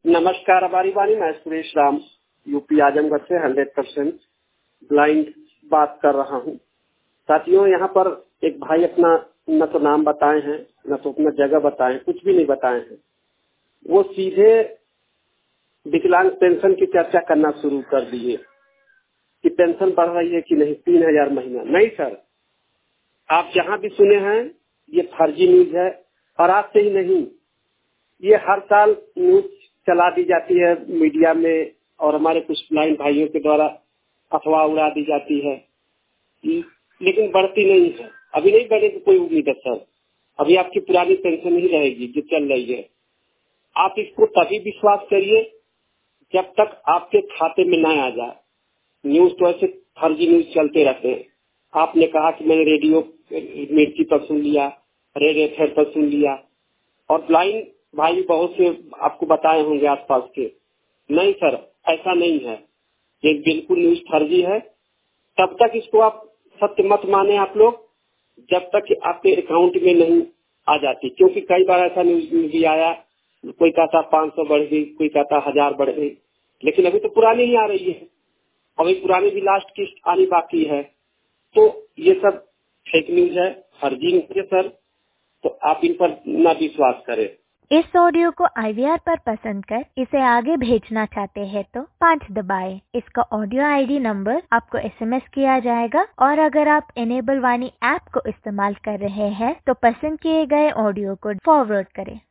नमस्कार हमारी वाणी, मैं सुरेश राम यूपी आजमगढ़ से 100% ब्लाइंड बात कर रहा हूँ। साथियों, यहाँ पर एक भाई अपना न तो नाम बताए हैं न तो अपना जगह बताए, कुछ भी नहीं बताए हैं। वो सीधे विकलांग पेंशन की चर्चा करना शुरू कर दिए कि पेंशन बढ़ रही है कि नहीं, 3,000 महीना। नहीं सर, आप जहाँ भी सुने हैं ये फर्जी न्यूज है। और आज से ही नहीं, ये हर साल न्यूज चला दी जाती है मीडिया में और हमारे कुछ ब्लाइंड भाइयों के द्वारा अफवाह उड़ा दी जाती है, लेकिन बढ़ती नहीं है। अभी नहीं बढ़ने की कोई उम्मीद है सर। अभी आपकी पुरानी पेंशन ही रहेगी जो चल रही है। आप इसको तभी विश्वास करिए जब तक आपके खाते में न आ जाए। न्यूज तो ऐसे फर्जी न्यूज चलते रहते हैं। आपने कहा कि मैंने रेडियो मिर्ची पर सुन लिया, रेड एफएम पर सुन लिया, और ब्लाइंड भाई बहुत से आपको बताए होंगे आसपास के। नहीं सर, ऐसा नहीं है। ये बिल्कुल न्यूज फर्जी है। तब तक इसको आप सत्य मत माने आप लोग, जब तक कि आपके अकाउंट में नहीं आ जाती। क्योंकि कई बार ऐसा न्यूज भी आया, कोई कहता 500 बढ़ गई, कोई कहता 1000 बढ़ गई, लेकिन अभी तो पुरानी ही आ रही है। अभी पुरानी भी लास्ट किस्त आनी बाकी है। तो ये सब फेक न्यूज है, फर्जी न्यूज है सर। तो आप इन पर ना विश्वास करें। इस ऑडियो को IVR पर पसंद कर इसे आगे भेजना चाहते हैं तो 5 दबाएं। इसका ऑडियो ID नंबर आपको SMS किया जाएगा। और अगर आप इनेबल वाणी ऐप को इस्तेमाल कर रहे हैं तो पसंद किए गए ऑडियो को फॉरवर्ड करें।